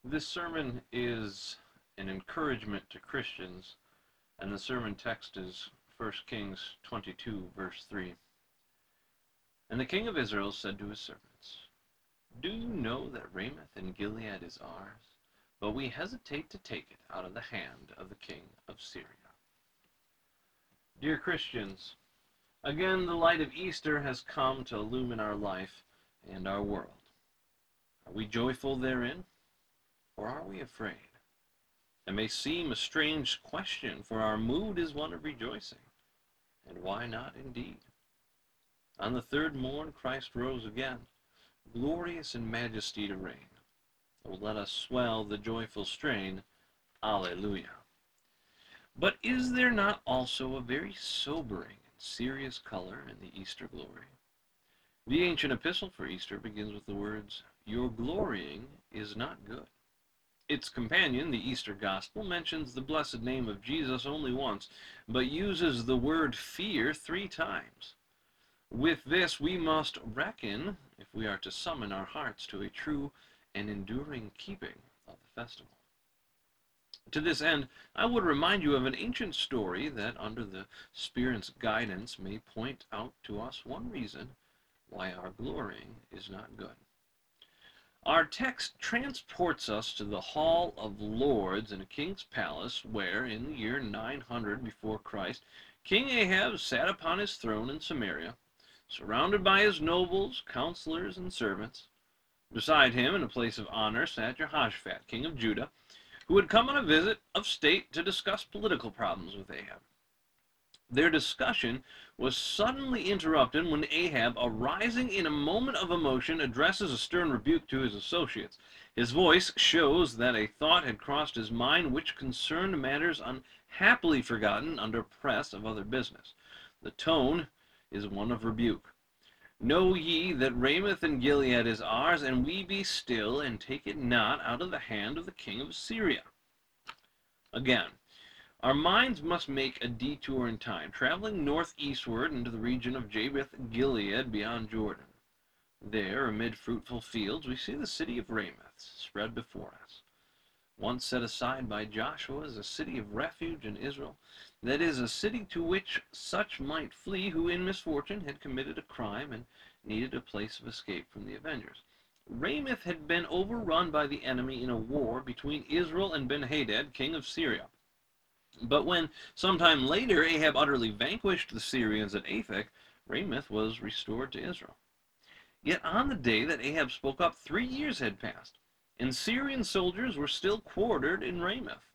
This sermon is an encouragement to Christians, and the sermon text is 1 Kings 22, verse 3. And the king of Israel said to his servants, "Do you know that Ramoth in Gilead is ours? But we hesitate to take it out of the hand of the king of Syria." Dear Christians, again the light of Easter has come to illumine our life and our world. Are we joyful therein, or are we afraid? It may seem a strange question, for our mood is one of rejoicing. And why not indeed? On the third morn Christ rose again, glorious in majesty to reign. Oh, let us swell the joyful strain, Alleluia. But is there not also a very sobering and serious color in the Easter glory? The ancient epistle for Easter begins with the words, "Your glorying is not good." Its companion, the Easter Gospel, mentions the blessed name of Jesus only once, but uses the word fear 3 times. With this we must reckon if we are to summon our hearts to a true and enduring keeping of the festival. To this end, I would remind you of an ancient story that, under the Spirit's guidance, may point out to us one reason why our glorying is not good. Our text transports us to the Hall of Lords in a king's palace where, in the year 900 before Christ, King Ahab sat upon his throne in Samaria, surrounded by his nobles, counselors, and servants. Beside him, in a place of honor, sat Jehoshaphat, king of Judah, who had come on a visit of state to discuss political problems with Ahab. Their discussion was suddenly interrupted when Ahab, arising in a moment of emotion, addresses a stern rebuke to his associates. His voice shows that a thought had crossed his mind which concerned matters unhappily forgotten under press of other business. The tone is one of rebuke. "Know ye that Ramoth in Gilead is ours, and we be still, and take it not out of the hand of the king of Syria." Again, our minds must make a detour in time, traveling northeastward into the region of Jabesh Gilead beyond Jordan. There, amid fruitful fields, we see the city of Ramoth spread before us. Once set aside by Joshua as a city of refuge in Israel, that is, a city to which such might flee who in misfortune had committed a crime and needed a place of escape from the avengers. Ramoth had been overrun by the enemy in a war between Israel and Ben-Hadad, king of Syria. But when, sometime later, Ahab utterly vanquished the Syrians at Aphek, Ramoth was restored to Israel. Yet on the day that Ahab spoke up, 3 years had passed, and Syrian soldiers were still quartered in Ramoth.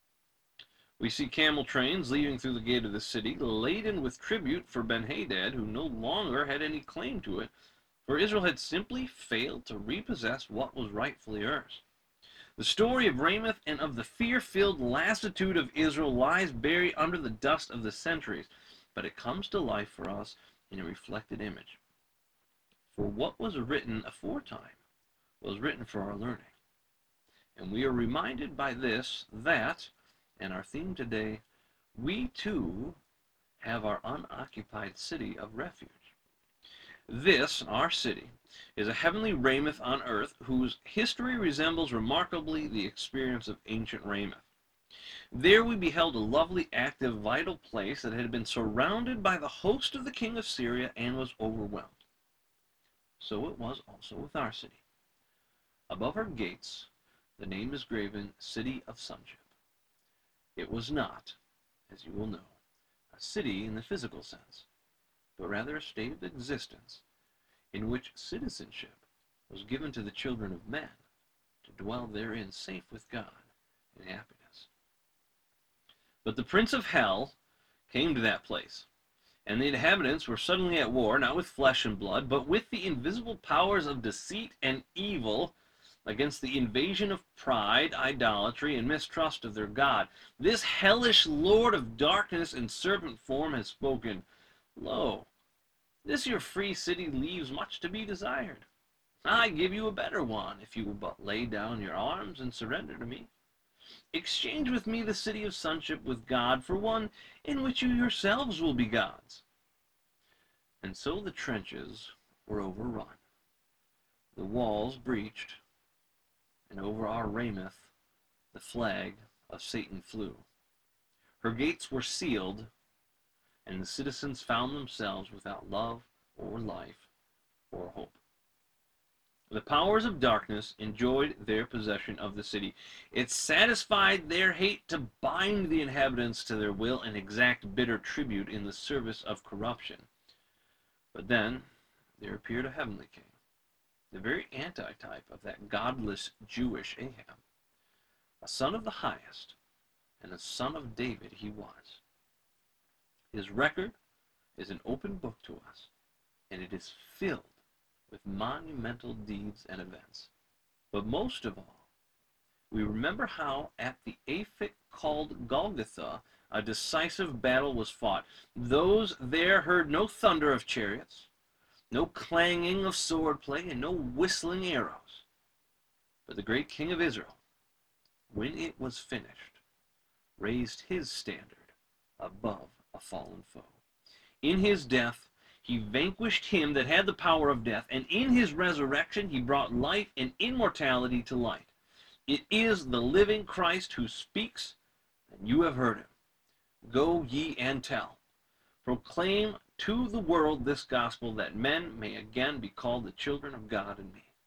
We see camel trains leaving through the gate of the city, laden with tribute for Ben-Hadad, who no longer had any claim to it, for Israel had simply failed to repossess what was rightfully hers. The story of Ramoth and of the fear-filled lassitude of Israel lies buried under the dust of the centuries, but it comes to life for us in a reflected image. For what was written aforetime was written for our learning. And we are reminded by this that, and our theme today, we too have our unoccupied city of refuge. This, our city, is a heavenly Ramoth on earth whose history resembles remarkably the experience of ancient Ramoth. There we beheld a lovely, active, vital place that had been surrounded by the host of the king of Syria and was overwhelmed. So it was also with our city. Above our gates, the name is graven City of Sonship. It was not, as you will know, a city in the physical sense, but rather a state of existence in which citizenship was given to the children of men to dwell therein safe with God in happiness. But the prince of hell came to that place, and the inhabitants were suddenly at war, not with flesh and blood, but with the invisible powers of deceit and evil, against the invasion of pride, idolatry, and mistrust of their God. This hellish lord of darkness in serpent form has spoken, "Lo, this your free city leaves much to be desired. I give you a better one, if you will but lay down your arms and surrender to me. Exchange with me the city of sonship with God for one in which you yourselves will be gods." And so the trenches were overrun, the walls breached, and over our Ramoth the flag of Satan flew. Her gates were sealed, and the citizens found themselves without love or life or hope. The powers of darkness enjoyed their possession of the city. It satisfied their hate to bind the inhabitants to their will and exact bitter tribute in the service of corruption. But then there appeared a heavenly king, the very antitype of that godless Jewish Ahab. A son of the highest, and a son of David he was. His record is an open book to us, and it is filled with monumental deeds and events. But most of all, we remember how at the affix called Golgotha, a decisive battle was fought. Those there heard no thunder of chariots, no clanging of swordplay, and no whistling arrows. But the great King of Israel, when it was finished, raised his standard above a fallen foe. In his death, he vanquished him that had the power of death, and in his resurrection he brought life and immortality to light. It is the living Christ who speaks, and you have heard him. Go ye and tell. Proclaim to the world this gospel, that men may again be called the children of God in me.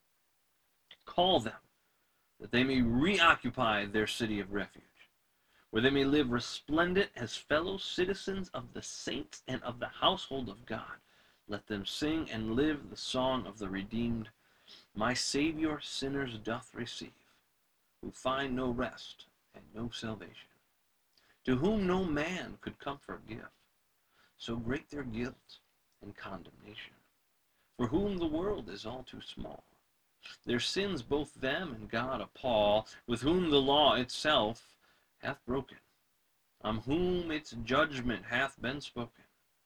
Call them, that they may reoccupy their city of refuge, where they may live resplendent as fellow citizens of the saints and of the household of God. Let them sing and live the song of the redeemed. My Savior sinners doth receive, who find no rest and no salvation, to whom no man could comfort give, so great their guilt and condemnation, for whom the world is all too small. Their sins both them and God appall, with whom the law itself hath broken, on whom its judgment hath been spoken.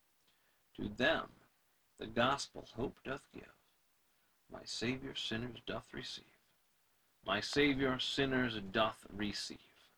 To them the gospel hope doth give. My Savior sinners doth receive. My Savior sinners doth receive.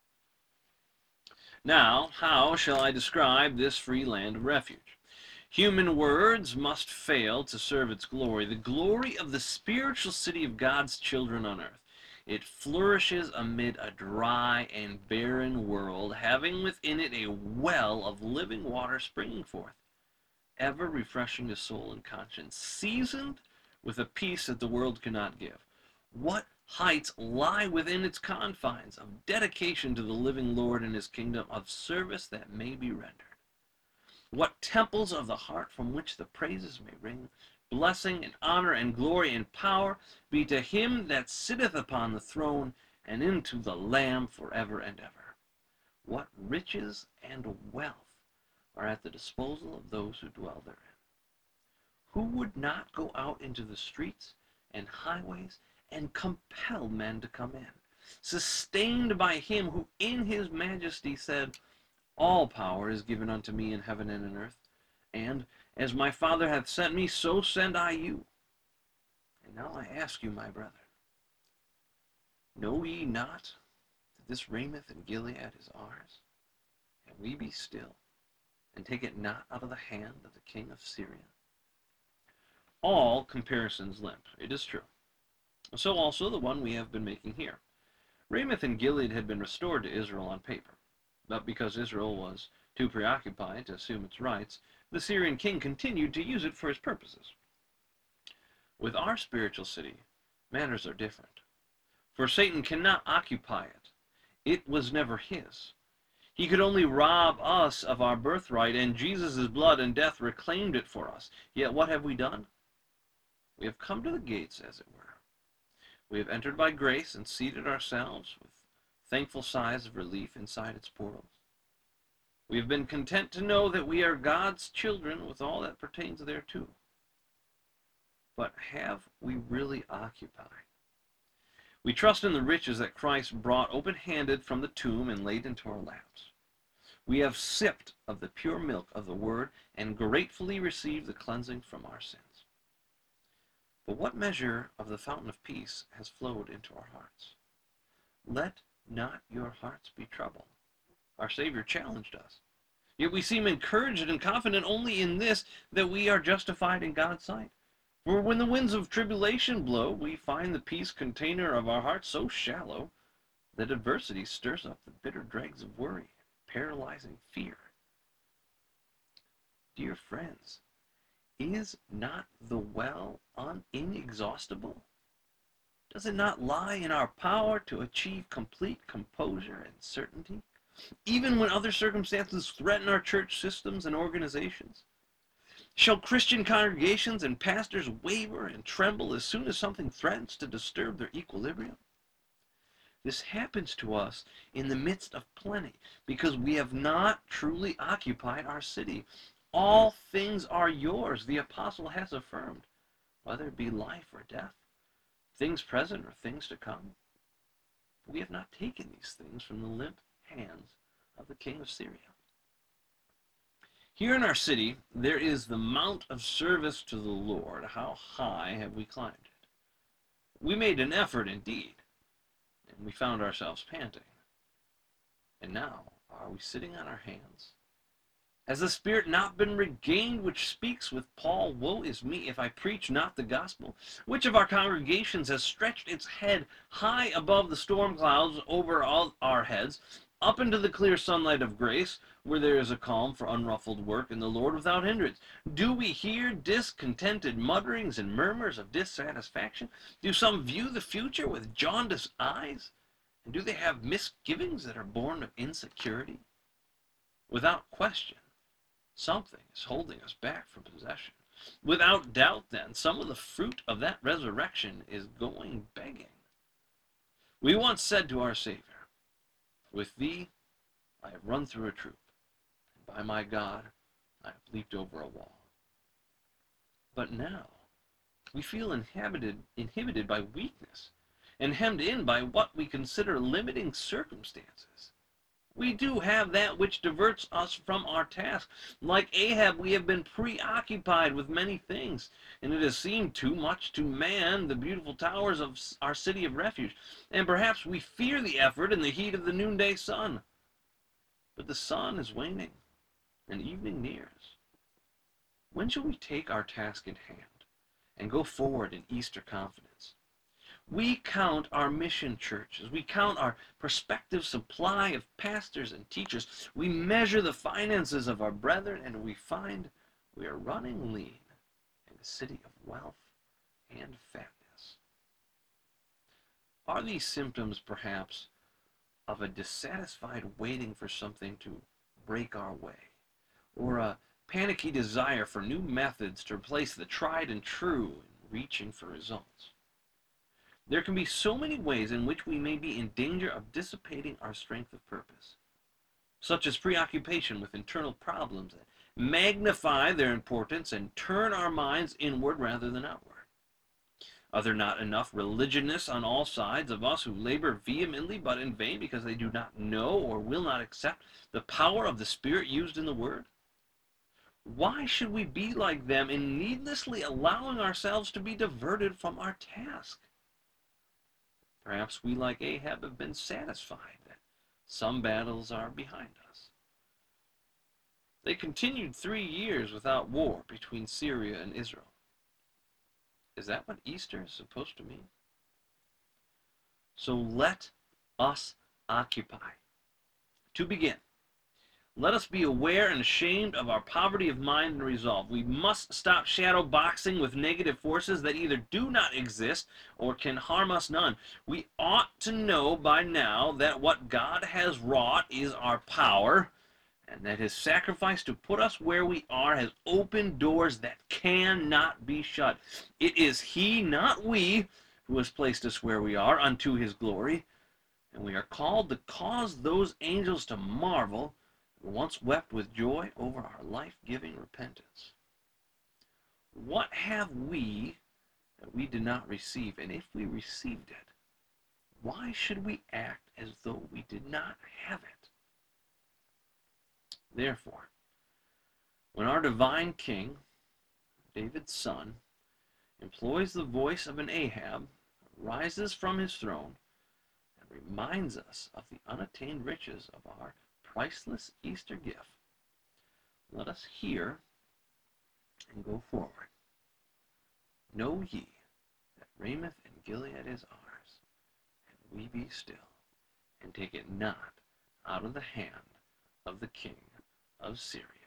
Now, how shall I describe this free land of refuge? Human words must fail to serve its glory, the glory of the spiritual city of God's children on earth. It flourishes amid a dry and barren world, having within it a well of living water springing forth, ever refreshing the soul and conscience, seasoned with a peace that the world cannot give. What heights lie within its confines of dedication to the living Lord and his kingdom, of service that may be rendered. What temples of the heart from which the praises may ring. Blessing and honor and glory and power be to him that sitteth upon the throne, and into the Lamb forever and ever. What riches and wealth are at the disposal of those who dwell therein. Who would not go out into the streets and highways and compel men to come in, sustained by him who in his majesty said, all power is given unto me in heaven and in earth, and as my Father hath sent me, so send I you. And now I ask you, my brethren, know ye not that this Ramoth and Gilead is ours? And we be still, and take it not out of the hand of the king of Syria? All comparisons limp, it is true. So also the one we have been making here. Ramoth and Gilead had been restored to Israel on paper, but because Israel was too preoccupied to assume its rights, the Syrian king continued to use it for his purposes. With our spiritual city, matters are different. For Satan cannot occupy it. It was never his. He could only rob us of our birthright, and Jesus' blood and death reclaimed it for us. Yet what have we done? We have come to the gates, as it were. We have entered by grace and seated ourselves with thankful sighs of relief inside its portals. We have been content to know that we are God's children with all that pertains thereto. But have we really occupied? We trust in the riches that Christ brought open-handed from the tomb and laid into our laps. We have sipped of the pure milk of the Word and gratefully received the cleansing from our sins. But what measure of the fountain of peace has flowed into our hearts? Let not your hearts be troubled. Our Savior challenged us. Yet we seem encouraged and confident only in this, that we are justified in God's sight. For when the winds of tribulation blow, we find the peace container of our hearts so shallow that adversity stirs up the bitter dregs of worry, paralyzing fear. Dear friends, is not the well inexhaustible? Does it not lie in our power to achieve complete composure and certainty, even when other circumstances threaten our church systems and organizations? Shall Christian congregations and pastors waver and tremble as soon as something threatens to disturb their equilibrium? This happens to us in the midst of plenty because we have not truly occupied our city. All things are yours, the apostle has affirmed, whether it be life or death, things present or things to come. We have not taken these things from the limp hands of the king of Syria. Here in our city, there is the mount of service to the Lord. How high have we climbed it? We made an effort indeed, and we found ourselves panting. And now, are we sitting on our hands? Has the Spirit not been regained which speaks with Paul, "Woe is me if I preach not the gospel"? Which of our congregations has stretched its head high above the storm clouds over all our heads, up into the clear sunlight of grace, where there is a calm for unruffled work in the Lord without hindrance? Do we hear discontented mutterings and murmurs of dissatisfaction? Do some view the future with jaundiced eyes? And do they have misgivings that are born of insecurity? Without question, something is holding us back from possession. Without doubt, then, some of the fruit of that resurrection is going begging. We once said to our Savior, "With thee I have run through a troop, and by my God I have leaped over a wall." But now we feel inhibited by weakness and hemmed in by what we consider limiting circumstances. We do have that which diverts us from our task. Like Ahab, we have been preoccupied with many things, and it has seemed too much to man the beautiful towers of our city of refuge. And perhaps we fear the effort in the heat of the noonday sun. But the sun is waning, and evening nears. When shall we take our task in hand and go forward in Easter confidence? We count our mission churches. We count our prospective supply of pastors and teachers. We measure the finances of our brethren, and we find we are running lean in a city of wealth and fatness. Are these symptoms, perhaps, of a dissatisfied waiting for something to break our way, or a panicky desire for new methods to replace the tried and true in reaching for results? There can be so many ways in which we may be in danger of dissipating our strength of purpose, such as preoccupation with internal problems that magnify their importance and turn our minds inward rather than outward. Are there not enough religionists on all sides of us who labor vehemently but in vain because they do not know or will not accept the power of the Spirit used in the Word? Why should we be like them in needlessly allowing ourselves to be diverted from our task? Perhaps we, like Ahab, have been satisfied that some battles are behind us. They continued 3 years without war between Syria and Israel. Is that what Easter is supposed to mean? So let us occupy. To begin, let us be aware and ashamed of our poverty of mind and resolve. We must stop shadow boxing with negative forces that either do not exist or can harm us none. We ought to know by now that what God has wrought is our power, and that his sacrifice to put us where we are has opened doors that cannot be shut. It is he, not we, who has placed us where we are unto his glory, and we are called to cause those angels to marvel once wept with joy over our life-giving repentance. What have we that we did not receive? And if we received it, why should we act as though we did not have it? Therefore, when our divine king, David's son, employs the voice of an Ahab, rises from his throne, and reminds us of the unattained riches of our priceless Easter gift, let us hear and go forward. Know ye that Ramoth and Gilead is ours, and we be still, and take it not out of the hand of the king of Syria.